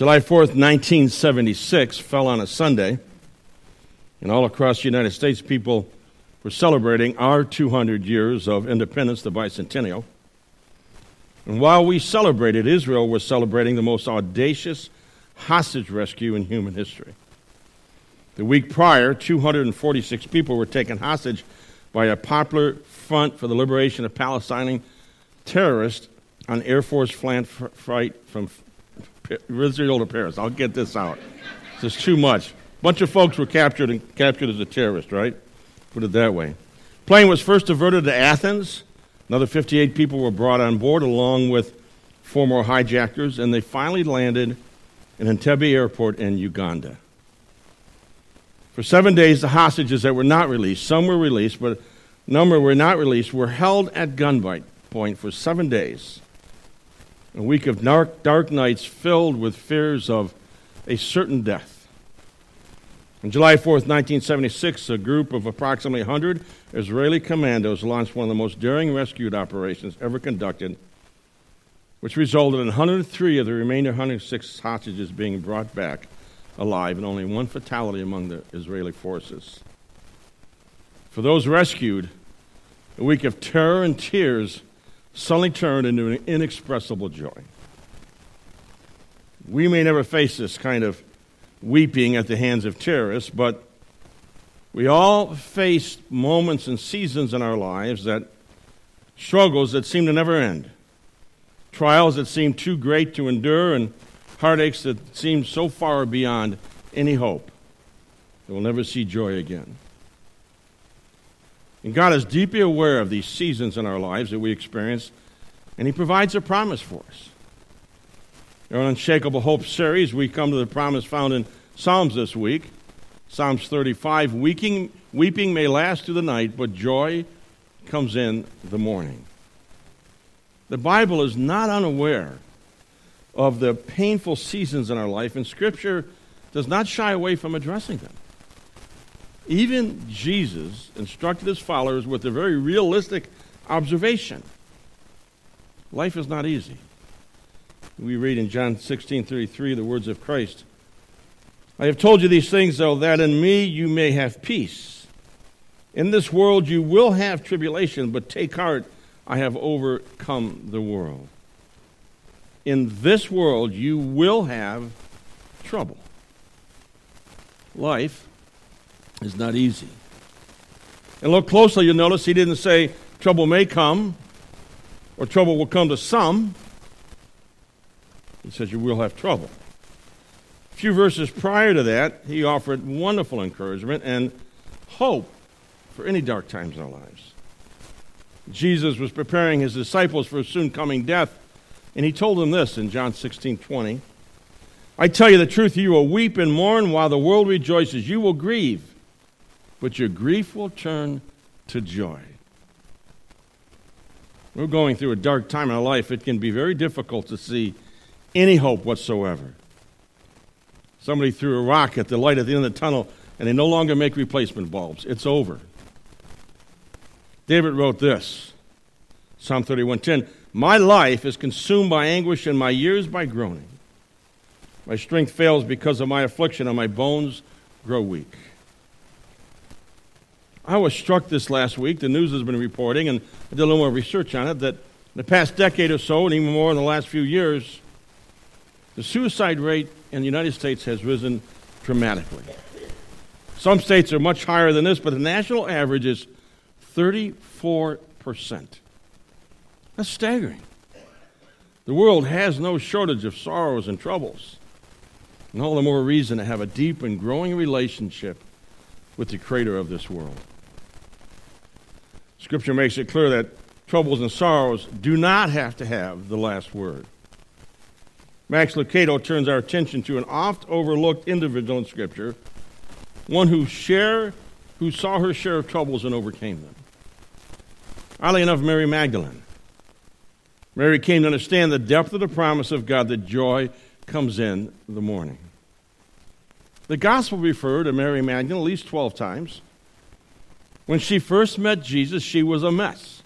July 4th, 1976 fell on a Sunday, and all across the United States, people were celebrating our 200 years of independence, the bicentennial. And while we celebrated, Israel was celebrating the most audacious hostage rescue in human history. The week prior, 246 people were taken hostage by a Popular Front for the Liberation of Palestine terrorists on Air Force flight from Israel to Paris. I'll get this out. This is too much. A bunch of folks were captured as a terrorist, right? Put it that way. Plane was first diverted to Athens. Another 58 people were brought on board along with 4 more hijackers, and they finally landed in Entebbe Airport in Uganda. For 7 days, the hostages that were not released, some were released, but a number were not released, were held at gunpoint for 7 days. A week of dark nights filled with fears of a certain death. On July 4th, 1976, a group of approximately 100 Israeli commandos launched one of the most daring rescue operations ever conducted, which resulted in 103 of the remainder 106 hostages being brought back alive and only 1 fatality among the Israeli forces. For those rescued, a week of terror and tears suddenly turned into an inexpressible joy. We may never face this kind of weeping at the hands of terrorists, but we all face moments and seasons in our lives struggles that seem to never end, trials that seem too great to endure, and heartaches that seem so far beyond any hope that we'll never see joy again. And God is deeply aware of these seasons in our lives that we experience, and He provides a promise for us. In our Unshakable Hope series, we come to the promise found in Psalms this week. Psalms 35, weeping may last through the night, but joy comes in the morning. The Bible is not unaware of the painful seasons in our life, and Scripture does not shy away from addressing them. Even Jesus instructed His followers with a very realistic observation. Life is not easy. We read in John 16:33 the words of Christ, "I have told you these things, though, that in me you may have peace. In this world you will have tribulation, but take heart, I have overcome the world." In this world you will have trouble. Life is not easy. And look closely, you'll notice He didn't say trouble may come or trouble will come to some. He says you will have trouble. A few verses prior to that, He offered wonderful encouragement and hope for any dark times in our lives. Jesus was preparing His disciples for a soon coming death, and He told them this in John 16:20. "I tell you the truth, you will weep and mourn while the world rejoices. You will grieve, but your grief will turn to joy." We're going through a dark time in our life. It can be very difficult to see any hope whatsoever. Somebody threw a rock at the light at the end of the tunnel, and they no longer make replacement bulbs. It's over. David wrote this, Psalm 31:10, "My life is consumed by anguish and my years by groaning. My strength fails because of my affliction, and my bones grow weak." I was struck this last week, the news has been reporting, and I did a little more research on it, that in the past decade or so, and even more in the last few years, the suicide rate in the United States has risen dramatically. Some states are much higher than this, but the national average is 34%. That's staggering. The world has no shortage of sorrows and troubles, and all the more reason to have a deep and growing relationship with the Creator of this world. Scripture makes it clear that troubles and sorrows do not have to have the last word. Max Lucado turns our attention to an oft-overlooked individual in Scripture, one who saw her share of troubles and overcame them. Oddly enough, Mary Magdalene. Mary came to understand the depth of the promise of God that joy comes in the morning. The gospel referred to Mary Magdalene at least 12 times. When she first met Jesus, she was a mess.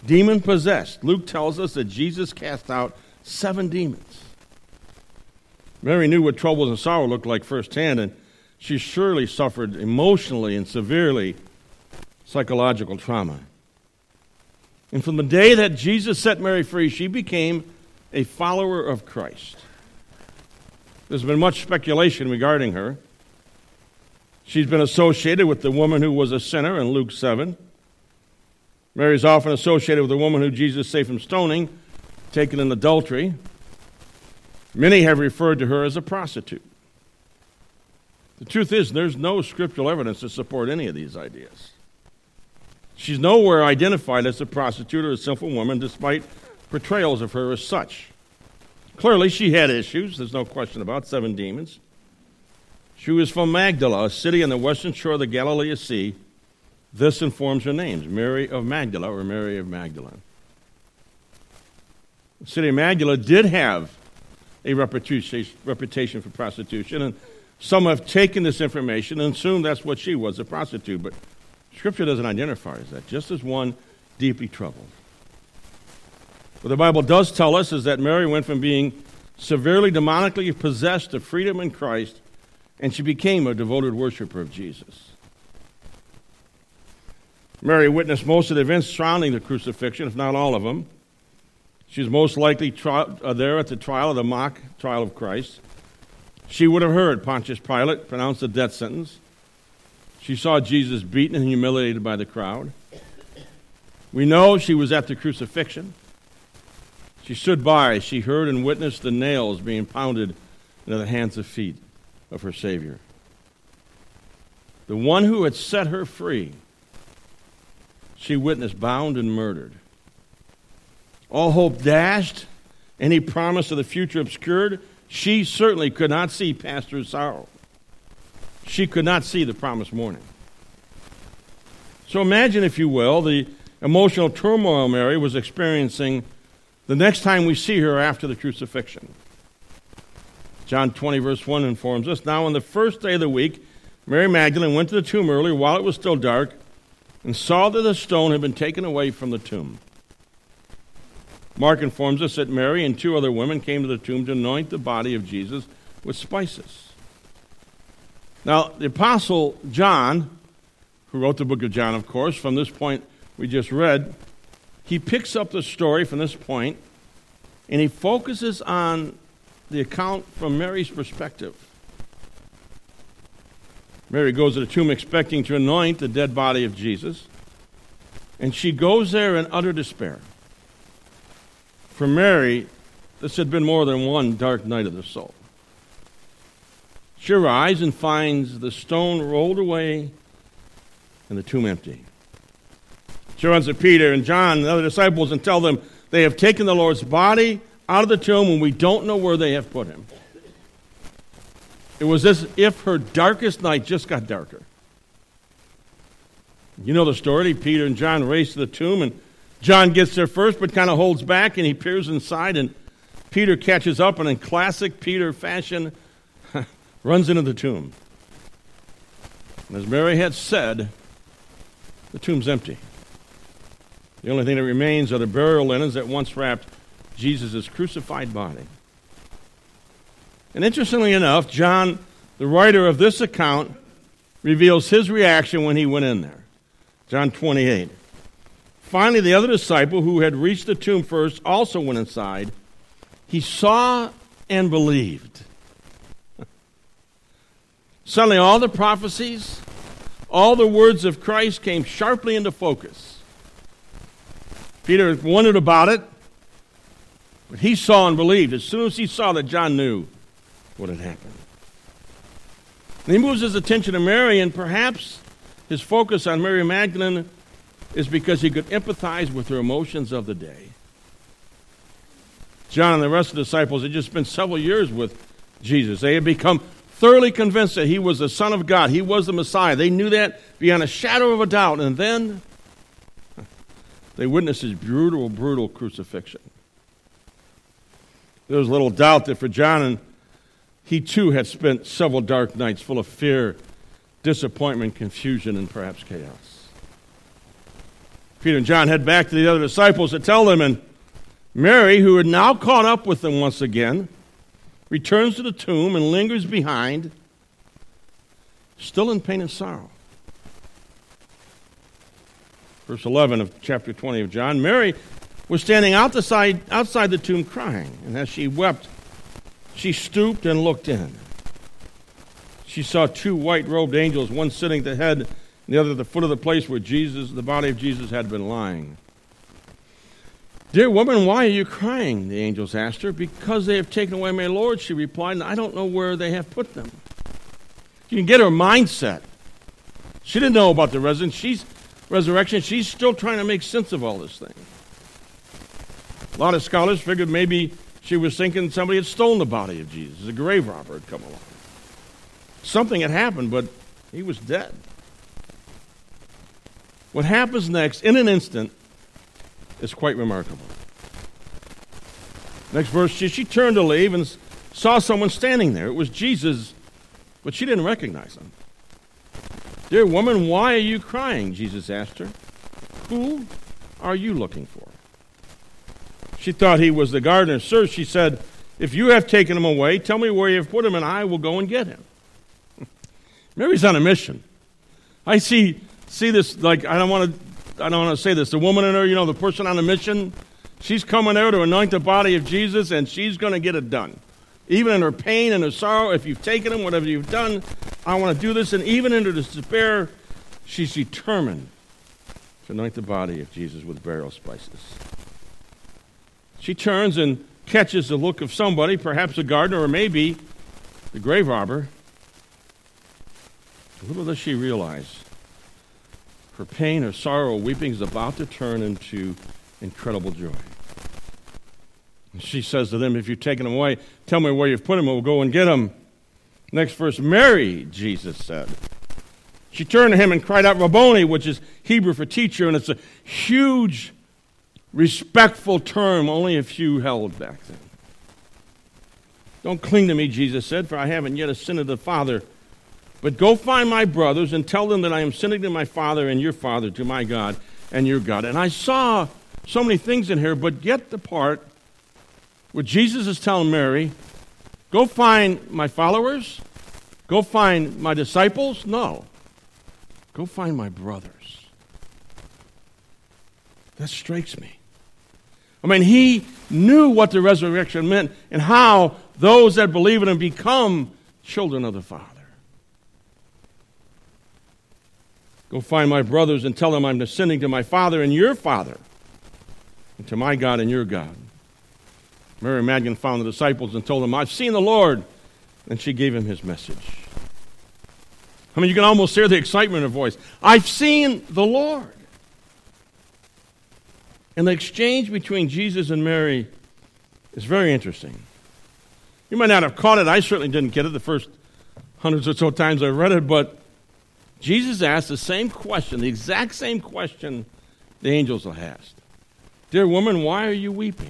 Demon-possessed. Luke tells us that Jesus cast out 7 demons. Mary knew what troubles and sorrow looked like firsthand, and she surely suffered emotionally and severely psychological trauma. And from the day that Jesus set Mary free, she became a follower of Christ. There's been much speculation regarding her. She's been associated with the woman who was a sinner in Luke 7. Mary's often associated with the woman who Jesus saved from stoning, taken in adultery. Many have referred to her as a prostitute. The truth is, there's no scriptural evidence to support any of these ideas. She's nowhere identified as a prostitute or a sinful woman, despite portrayals of her as such. Clearly, she had issues, there's no question about, 7 demons. She was from Magdala, a city on the western shore of the Galilee Sea. This informs her names, Mary of Magdala or Mary of Magdalene. The city of Magdala did have a reputation for prostitution, and some have taken this information and assumed that's what she was, a prostitute, but Scripture doesn't identify her as that, just as one deeply troubled. What the Bible does tell us is that Mary went from being severely demonically possessed to freedom in Christ, and she became a devoted worshiper of Jesus. Mary witnessed most of the events surrounding the crucifixion, if not all of them. She was most likely there at the trial of the mock trial of Christ. She would have heard Pontius Pilate pronounce the death sentence. She saw Jesus beaten and humiliated by the crowd. We know she was at the crucifixion. She stood by. She heard and witnessed the nails being pounded into the hands and feet of her Savior. The one who had set her free, she witnessed bound and murdered. All hope dashed, any promise of the future obscured. She certainly could not see past her sorrow. She could not see the promised morning. So imagine, if you will, the emotional turmoil Mary was experiencing the next time we see her after the crucifixion. John 20, verse 1 informs us, "Now on the first day of the week, Mary Magdalene went to the tomb early while it was still dark and saw that the stone had been taken away from the tomb." Mark informs us that Mary and 2 other women came to the tomb to anoint the body of Jesus with spices. Now, the Apostle John, who wrote the book of John, of course, from this point we just read, he picks up the story from this point, and he focuses on the account from Mary's perspective. Mary goes to the tomb expecting to anoint the dead body of Jesus, and she goes there in utter despair. For Mary, this had been more than one dark night of the soul. She arrives and finds the stone rolled away and the tomb empty. She runs to Peter and John and the other disciples and tells them they have taken the Lord's body out of the tomb and we don't know where they have put him. It was as if her darkest night just got darker. You know the story. Peter and John race to the tomb, and John gets there first but kind of holds back, and he peers inside, and Peter catches up and in classic Peter fashion runs into the tomb. And as Mary had said, the tomb's empty. The only thing that remains are the burial linens that once wrapped Jesus' crucified body. And interestingly enough, John, the writer of this account, reveals his reaction when he went in there. John 28. Finally, the other disciple who had reached the tomb first also went inside. He saw and believed. Suddenly, all the prophecies, all the words of Christ came sharply into focus. Peter wondered about it, but he saw and believed. As soon as he saw that, John knew what had happened. And he moves his attention to Mary, and perhaps his focus on Mary Magdalene is because he could empathize with her emotions of the day. John and the rest of the disciples had just spent several years with Jesus. They had become thoroughly convinced that he was the Son of God. He was the Messiah. They knew that beyond a shadow of a doubt. And then they witnessed his brutal, brutal crucifixion. There was little doubt that for John, and he too had spent several dark nights full of fear, disappointment, confusion, and perhaps chaos. Peter and John head back to the other disciples to tell them, and Mary, who had now caught up with them once again, returns to the tomb and lingers behind, still in pain and sorrow. Verse 11 of chapter 20 of John, Mary was standing outside the tomb crying, and as she wept, she stooped and looked in. She saw two white-robed angels, one sitting at the head and the other at the foot of the place where the body of Jesus had been lying. "Dear woman, why are you crying?" the angels asked her. "Because they have taken away my Lord," she replied, "and I don't know where they have put them." You can get her mindset. She didn't know about the resurrection. She's still trying to make sense of all this thing. A lot of scholars figured maybe she was thinking somebody had stolen the body of Jesus. A grave robber had come along. Something had happened, but he was dead. What happens next, in an instant, is quite remarkable. Next verse, she turned to leave and saw someone standing there. It was Jesus, but she didn't recognize him. "Dear woman, why are you crying?" Jesus asked her. "Who are you looking for?" She thought he was the gardener. "Sir," she said, "if you have taken him away, tell me where you have put him, and I will go and get him." Mary's on a mission. I see this, like, I don't want to say this. The woman in her, the person on a mission, she's coming there to anoint the body of Jesus, and she's going to get it done. Even in her pain and her sorrow, if you've taken him, whatever you've done, I want to do this. And even in her despair, she's determined to anoint the body of Jesus with burial spices. She turns and catches the look of somebody, perhaps a gardener or maybe the grave robber. Little does she realize her pain, her sorrow, weeping is about to turn into incredible joy. And she says to them, "If you've taken him away, tell me where you've put him, and we'll go and get him." Next verse, "Mary," Jesus said. She turned to him and cried out, "Rabboni," which is Hebrew for teacher, and it's a huge, respectful term only a few held back then. "Don't cling to me," Jesus said, "for I haven't yet ascended to the Father. But go find my brothers and tell them that I am sending to my Father and your Father, to my God and your God." And I saw so many things in here, but get the part where Jesus is telling Mary, "Go find my followers? Go find my disciples?" No. "Go find my brothers." That strikes me. I mean, he knew what the resurrection meant and how those that believe in him become children of the Father. "Go find my brothers and tell them I'm ascending to my Father and your Father, and to my God and your God." Mary Magdalene found the disciples and told them, "I've seen the Lord." And she gave him his message. I mean, you can almost hear the excitement in her voice. "I've seen the Lord." And the exchange between Jesus and Mary is very interesting. You might not have caught it. I certainly didn't get it the first hundreds or so times I read it, but Jesus asked the same question, the exact same question the angels had asked. "Dear woman, why are you weeping?"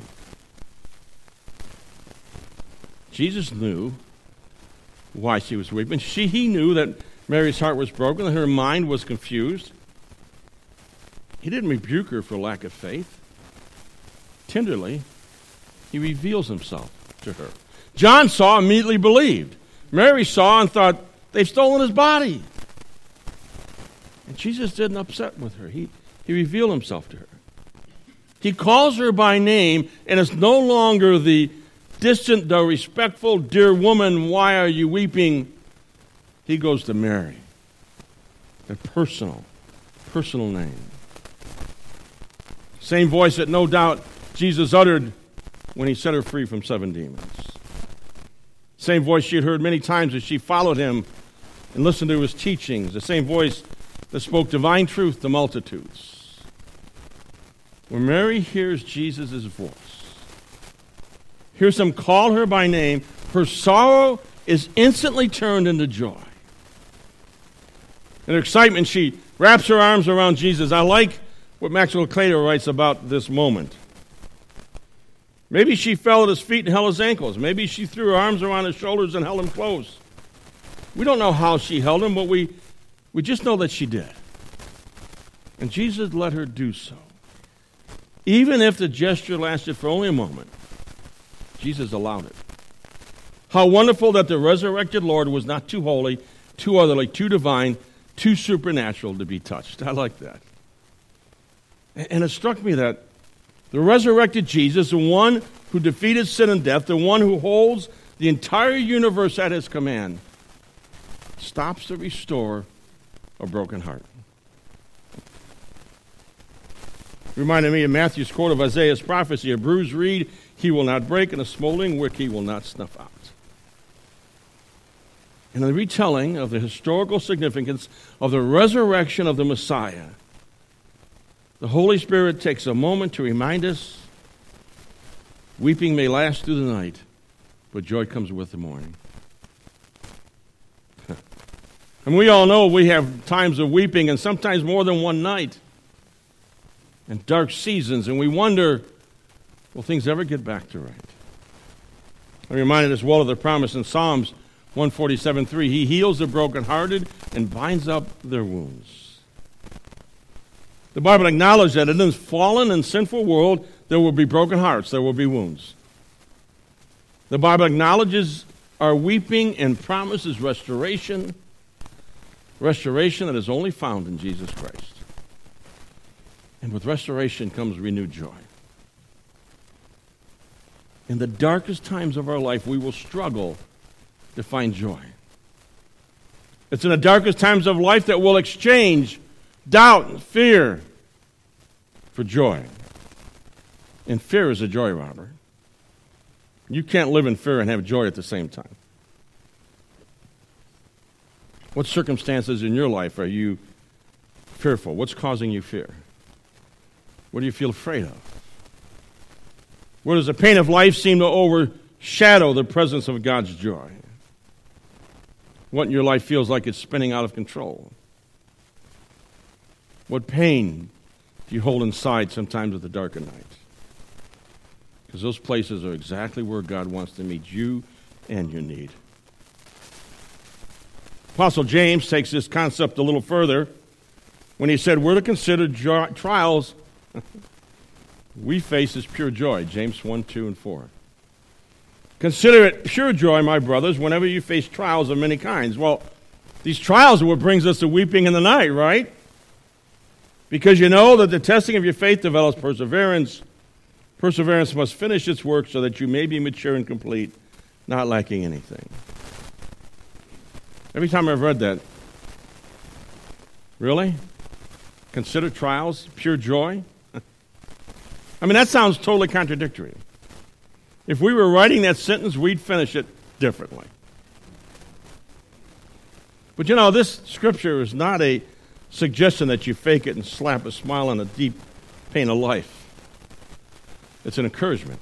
Jesus knew why she was weeping. He knew that Mary's heart was broken, that her mind was confused. He didn't rebuke her for lack of faith. Tenderly, he reveals himself to her. John saw, immediately believed. Mary saw and thought, "They've stolen his body." And Jesus didn't upset with her. He revealed himself to her. He calls her by name, and it's no longer the distant, though respectful, "Dear woman, why are you weeping?" He goes to Mary. A personal name. Same voice that no doubt Jesus uttered when he set her free from 7 demons. Same voice she had heard many times as she followed him and listened to his teachings. The same voice that spoke divine truth to multitudes. When Mary hears Jesus' voice, hears him call her by name, her sorrow is instantly turned into joy. In her excitement, she wraps her arms around Jesus. I like what Max Lucado writes about this moment. Maybe she fell at his feet and held his ankles. Maybe she threw her arms around his shoulders and held him close. We don't know how she held him, but we just know that she did. And Jesus let her do so. Even if the gesture lasted for only a moment, Jesus allowed it. How wonderful that the resurrected Lord was not too holy, too otherly, too divine, too supernatural to be touched. I like that. And it struck me that the resurrected Jesus, the one who defeated sin and death, the one who holds the entire universe at his command, stops to restore a broken heart. Reminded me of Matthew's quote of Isaiah's prophecy, a bruised reed he will not break, and a smoldering wick he will not snuff out. In the retelling of the historical significance of the resurrection of the Messiah, the Holy Spirit takes a moment to remind us, weeping may last through the night, but joy comes with the morning. And we all know we have times of weeping, and sometimes more than one night, and dark seasons, and we wonder, will things ever get back to right? I'm reminded as well of the promise in Psalms 147:3. He heals the brokenhearted and binds up their wounds. The Bible acknowledges that in this fallen and sinful world, there will be broken hearts, there will be wounds. The Bible acknowledges our weeping and promises restoration that is only found in Jesus Christ. And with restoration comes renewed joy. In the darkest times of our life, we will struggle to find joy. It's in the darkest times of life that we'll exchange doubt and fear for joy. And fear is a joy robber. You can't live in fear and have joy at the same time. What circumstances in your life are you fearful? What's causing you fear? What do you feel afraid of? Where does the pain of life seem to overshadow the presence of God's joy? What in your life feels like it's spinning out of control? What pain do you hold inside sometimes at the dark of night? Because those places are exactly where God wants to meet you and your need. Apostle James takes this concept a little further when he said, we're to consider trials we face as pure joy. James 1, 2, and 4. Consider it pure joy, my brothers, whenever you face trials of many kinds. Well, these trials are what brings us to weeping in the night, right? Because you know that the testing of your faith develops perseverance. Perseverance must finish its work so that you may be mature and complete, not lacking anything. Every time I've read that, really? Consider trials pure joy? I mean, that sounds totally contradictory. If we were writing that sentence, we'd finish it differently. But you know, this scripture is not a suggestion that you fake it and slap a smile on the deep pain of life. It's an encouragement.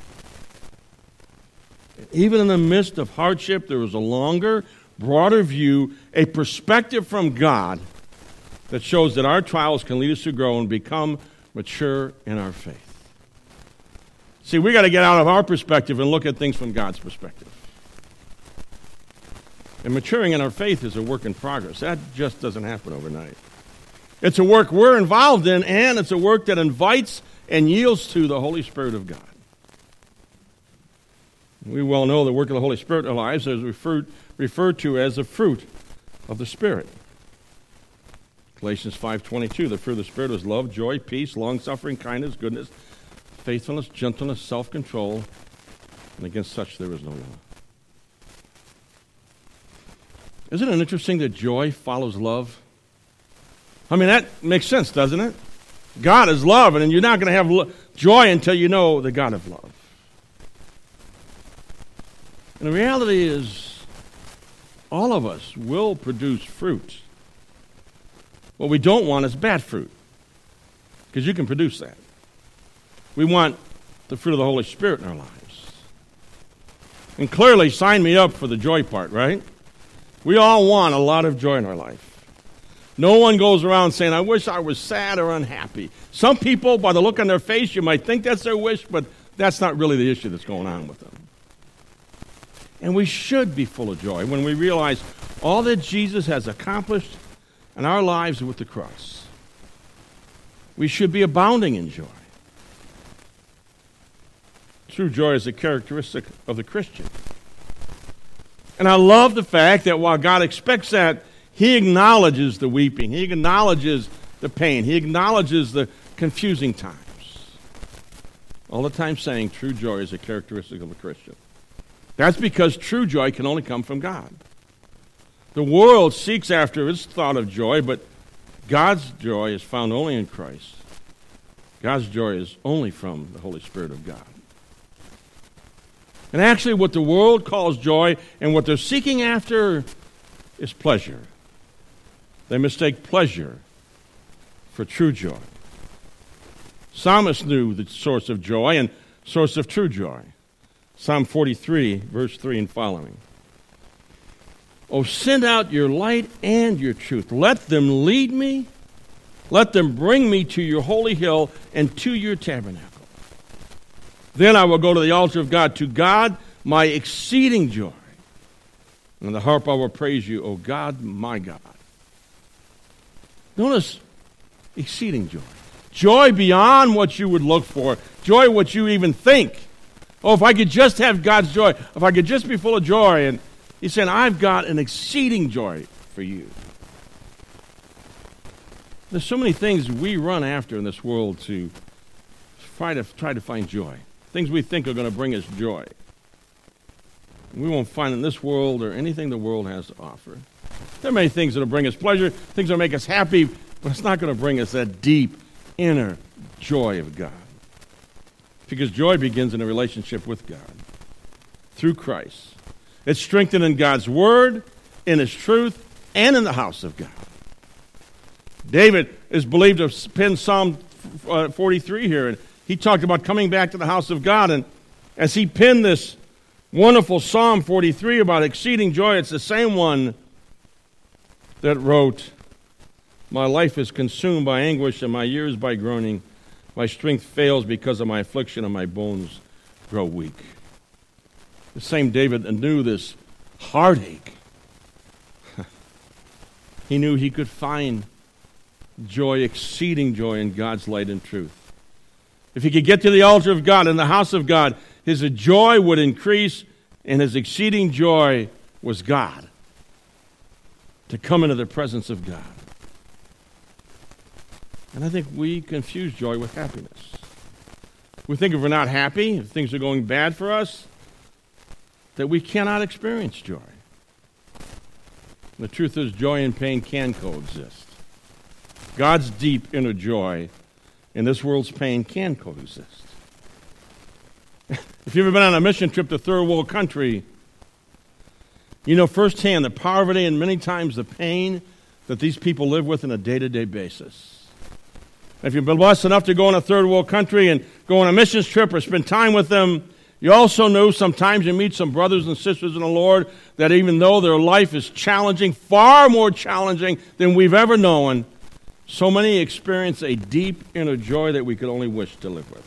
Even in the midst of hardship, there is a longer, broader view, a perspective from God that shows that our trials can lead us to grow and become mature in our faith. See, we got to get out of our perspective and look at things from God's perspective. And maturing in our faith is a work in progress. That just doesn't happen overnight. It's a work we're involved in, and it's a work that invites and yields to the Holy Spirit of God. We well know the work of the Holy Spirit in our lives is referred to as the fruit of the Spirit. Galatians 5:22, the fruit of the Spirit is love, joy, peace, long-suffering, kindness, goodness, faithfulness, gentleness, self-control, and against such there is no law. Isn't it interesting that joy follows love? I mean, that makes sense, doesn't it? God is love, and you're not going to have joy until you know the God of love. And the reality is, all of us will produce fruit. What we don't want is bad fruit, because you can produce that. We want the fruit of the Holy Spirit in our lives. And clearly, sign me up for the joy part, right? We all want a lot of joy in our life. No one goes around saying, I wish I was sad or unhappy. Some people, by the look on their face, you might think that's their wish, but that's not really the issue that's going on with them. And we should be full of joy when we realize all that Jesus has accomplished in our lives with the cross. We should be abounding in joy. True joy is a characteristic of the Christian. And I love the fact that while God expects that, He acknowledges the weeping. He acknowledges the pain. He acknowledges the confusing times. All the time saying true joy is a characteristic of a Christian. That's because true joy can only come from God. The world seeks after its thought of joy, but God's joy is found only in Christ. God's joy is only from the Holy Spirit of God. And actually what the world calls joy and what they're seeking after is pleasure. They mistake pleasure for true joy. Psalmist knew the source of joy and source of true joy. Psalm 43, verse 3 and following. Oh, send out your light and your truth. Let them lead me. Let them bring me to your holy hill and to your tabernacle. Then I will go to the altar of God, to God, my exceeding joy. And on the harp I will praise you, O God, my God. Notice exceeding joy. Joy beyond what you would look for. Joy what you even think. Oh, if I could just have God's joy. If I could just be full of joy. And He's saying, I've got an exceeding joy for you. There's so many things we run after in this world to try to find joy. Things we think are going to bring us joy. We won't find in this world or anything the world has to offer. There are many things that will bring us pleasure, things that will make us happy, but it's not going to bring us that deep, inner joy of God. Because joy begins in a relationship with God through Christ. It's strengthened in God's Word, in His truth, and in the house of God. David is believed to have penned Psalm 43 here, and he talked about coming back to the house of God, and as he penned this wonderful Psalm 43 about exceeding joy, it's the same one that wrote, my life is consumed by anguish and my years by groaning. My strength fails because of my affliction and my bones grow weak. The same David knew this heartache. He knew he could find joy, exceeding joy in God's light and truth. If he could get to the altar of God, in the house of God, his joy would increase, and his exceeding joy was God. To come into the presence of God. And I think we confuse joy with happiness. We think if we're not happy, if things are going bad for us, that we cannot experience joy. The truth is, joy and pain can coexist. God's deep inner joy and this world's pain can coexist. If you've ever been on a mission trip to third world country, you know firsthand the poverty and many times the pain that these people live with on a day-to-day basis. If you've been blessed enough to go on a third world country and go on a missions trip or spend time with them, you also know sometimes you meet some brothers and sisters in the Lord that even though their life is challenging, far more challenging than we've ever known, so many experience a deep inner joy that we could only wish to live with.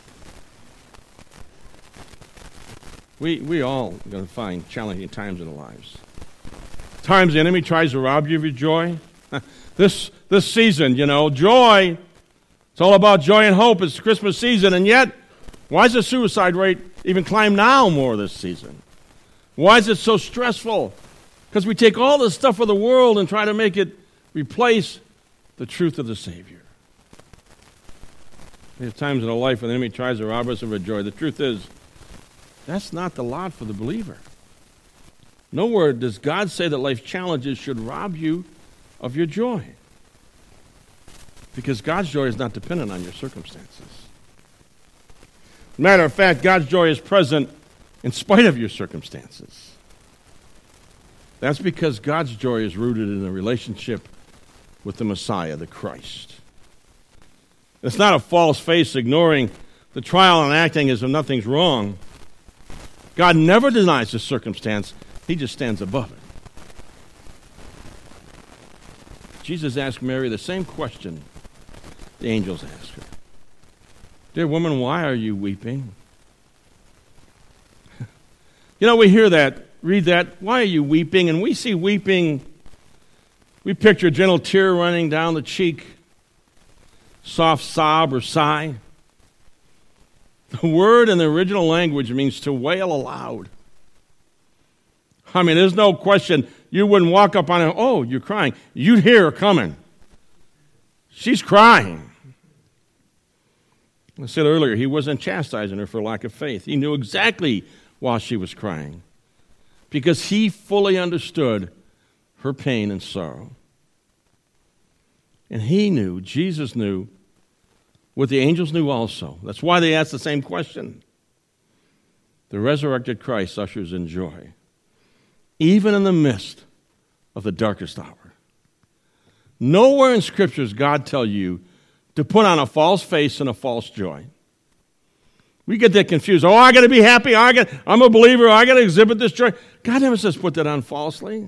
We all are going to find challenging times in our lives. Times the enemy tries to rob you of your joy. This season, joy, it's all about joy and hope. It's Christmas season, and yet, why is the suicide rate even climb now more this season? Why is it so stressful? Because we take all the stuff of the world and try to make it replace the truth of the Savior. There's times in our life when the enemy tries to rob us of our joy. The truth is, that's not the lot for the believer. Nowhere does God say that life's challenges should rob you of your joy. Because God's joy is not dependent on your circumstances. Matter of fact, God's joy is present in spite of your circumstances. That's because God's joy is rooted in a relationship with the Messiah, the Christ. It's not a false face ignoring the trial and acting as if nothing's wrong. God never denies the circumstance. He just stands above it. Jesus asked Mary the same question the angels asked her. Dear woman, why are you weeping? We hear that, read that, why are you weeping? And we see weeping, we picture a gentle tear running down the cheek, soft sob or sigh. The word in the original language means to wail aloud. I mean, there's no question. You wouldn't walk up on her, oh, you're crying. You'd hear her coming. She's crying. I said earlier, he wasn't chastising her for lack of faith. He knew exactly why she was crying, because he fully understood her pain and sorrow. And he knew, Jesus knew, what the angels knew also. That's why they asked the same question. The resurrected Christ ushers in joy, even in the midst of the darkest hour. Nowhere in Scripture does God tell you to put on a false face and a false joy. We get that confused. Oh, I got to be happy. I'm a believer. I got to exhibit this joy. God never says put that on falsely.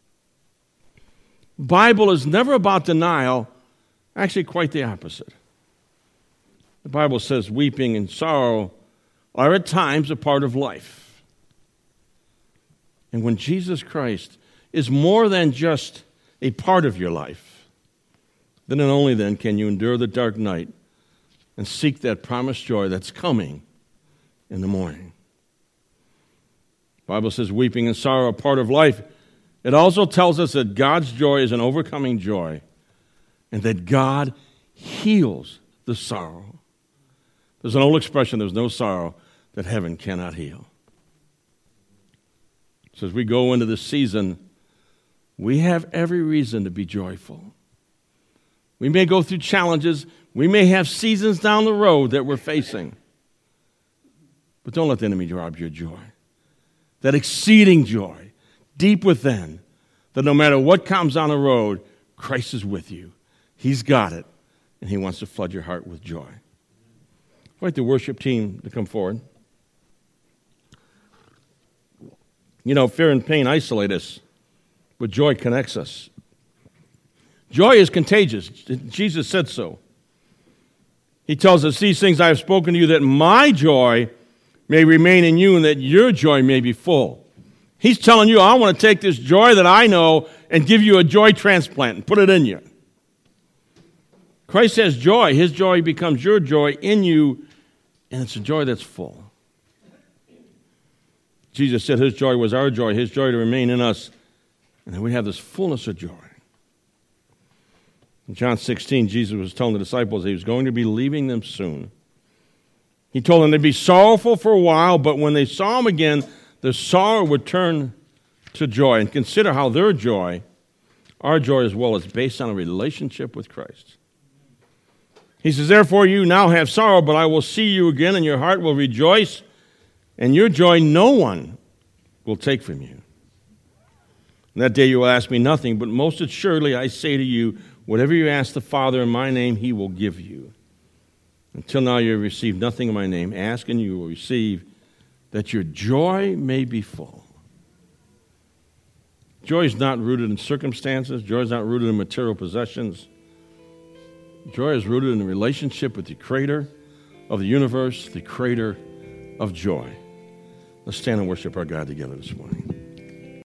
Bible is never about denial. Actually, quite the opposite. The Bible says weeping and sorrow are at times a part of life. And when Jesus Christ is more than just a part of your life, then and only then can you endure the dark night and seek that promised joy that's coming in the morning. The Bible says weeping and sorrow are part of life. It also tells us that God's joy is an overcoming joy and that God heals the sorrow. There's an old expression, there's no sorrow that heaven cannot heal. So as we go into this season, we have every reason to be joyful. We may go through challenges. We may have seasons down the road that we're facing. But don't let the enemy rob your joy. That exceeding joy, deep within, that no matter what comes on the road, Christ is with you. He's got it, and he wants to flood your heart with joy. I'd like the worship team to come forward. You know, fear and pain isolate us, but joy connects us. Joy is contagious. Jesus said so. He tells us, these things I have spoken to you, that my joy may remain in you and that your joy may be full. He's telling you, I want to take this joy that I know and give you a joy transplant and put it in you. Christ has joy. His joy becomes your joy in you, and it's a joy that's full. Jesus said his joy was our joy, his joy to remain in us, and that we have this fullness of joy. In John 16, Jesus was telling the disciples he was going to be leaving them soon. He told them they'd be sorrowful for a while, but when they saw him again, their sorrow would turn to joy. And consider how their joy, our joy as well, is based on a relationship with Christ. He says, therefore you now have sorrow, but I will see you again, and your heart will rejoice, and your joy no one will take from you. And that day you will ask me nothing, but most assuredly I say to you, whatever you ask the Father in my name, he will give you. Until now you have received nothing in my name. Ask and you will receive, that your joy may be full. Joy is not rooted in circumstances. Joy is not rooted in material possessions. Joy is rooted in a relationship with the Creator of the universe, the Creator of joy. Let's stand and worship our God together this morning.